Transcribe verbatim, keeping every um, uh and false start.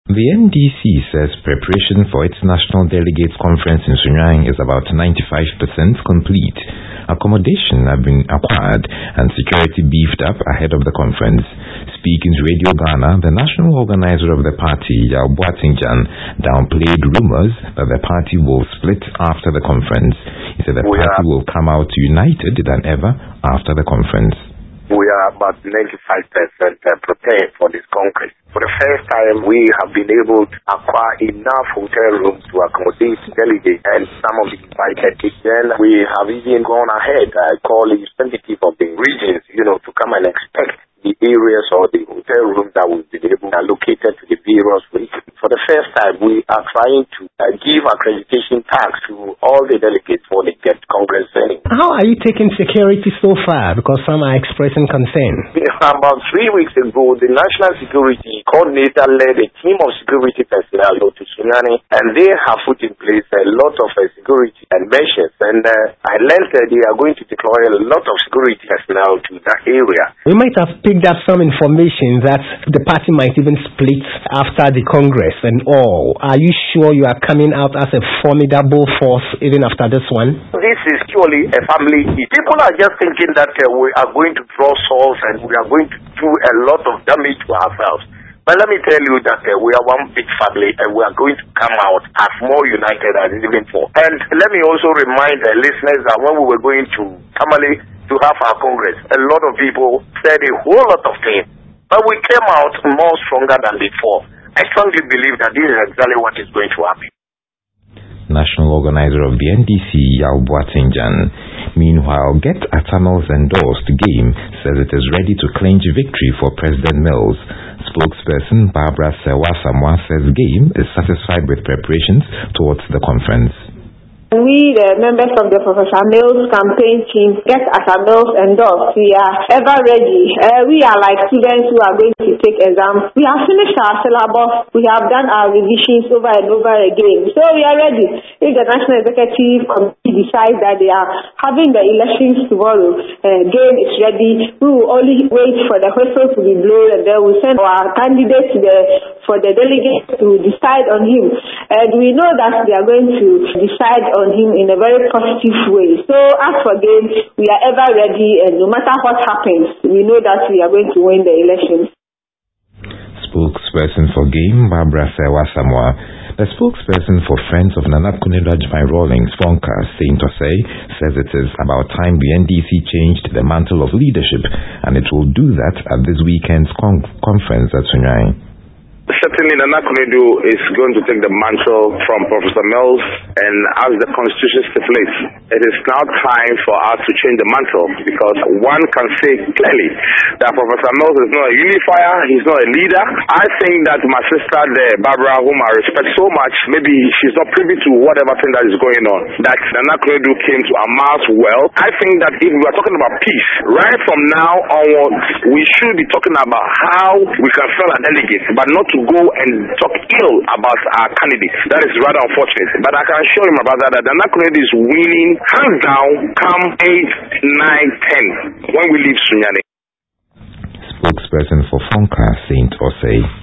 The N D C says preparation for its National Delegates Conference in Sunyani is about ninety-five percent complete. Accommodation have been acquired and security beefed up ahead of the conference. Speaking to Radio Ghana, the national organizer of the party, Yaw Boateng-Gan, downplayed rumors that the party will split after the conference. He said the party will come out united than ever after the conference. We are about ninety-five percent prepared for this congress. For the first time, we have been able to acquire enough hotel rooms to accommodate delegates and some of the invited. Then we have even gone ahead. I call the representative of the regions, you know, to come and inspect the areas or the hotel rooms that will be able to allocated to the various regions. For the first time, we are trying to uh, give accreditation tags to all the delegates for the get Congress setting. How are you taking security so far? Because some are expressing concern. About three weeks ago, the National Security Coordinator led a team of security personnel to Sunyani, and they have put in place a lot of uh, security and measures. And uh, I learned that they are going to deploy a lot of security personnel to that area. We might have picked up some information that the party might even split after the Congress and all. Are you sure you are coming out as a formidable force even after this one? This is purely a family. People are just thinking that uh, we are going to draw swords and we are going to do a lot of damage to ourselves. But let me tell you that uh, we are one big family and we are going to come out as more united as even before. And let me also remind the listeners that when we were going to Tamale to have our Congress, a lot of people said a whole lot of things. But we came out more stronger than before. I strongly believe that this is exactly what is going to happen. National organizer of the N D C, Yaw Boateng-Gan. Meanwhile, Get Atamel's endorsed Game says it is ready to clinch victory for President Mills. Spokesperson Barbara Sewa-Samoa says Game is satisfied with preparations towards the conference. We, the members of the Professor Mills campaign team, Get Ata Mills endorsed. We are ever ready. Uh, we are like students who are going to take exams. We have finished our syllabus. We have done our revisions over and over again. So we are ready. If the National Executive Committee decides that they are having the elections tomorrow, uh, Game is ready. We will only wait for the whistle to be blown and then we'll send our candidate to the, for the delegates to decide on him. And we know that they are going to decide on on him in a very positive way. So as for Game, we are ever ready, and no matter what happens, we know that we are going to win the elections. Spokesperson for Game, Barbara Sewa-Samoa. The spokesperson for Friends of Nana Akufo-Addo Rawlings, Fonka Saint Osei, says it is about time the N D C changed the mantle of leadership, and it will do that at this weekend's con- conference at Sunyani. Certainly, Nana Akufo-Addo is going to take the mantle from Professor Mills, and as the Constitution stipulates, it is now time for us to change the mantle, because one can say clearly that Professor Mills is not a unifier, he's not a leader. I think that my sister there, Barbara, whom I respect so much, maybe she's not privy to whatever thing that is going on, that Nana Akufo-Addo came to amass well. I think that if we are talking about peace, right from now onwards, we should be talking about how we can sell our delegates, but not to go and talk ill about our candidates. That is rather unfortunate. But I can assure you, my brother, that Nana Akufo-Addo is winning hands down come eight, nine, ten when we leave Sunyani. Spokesperson for Fonka Saint Osei.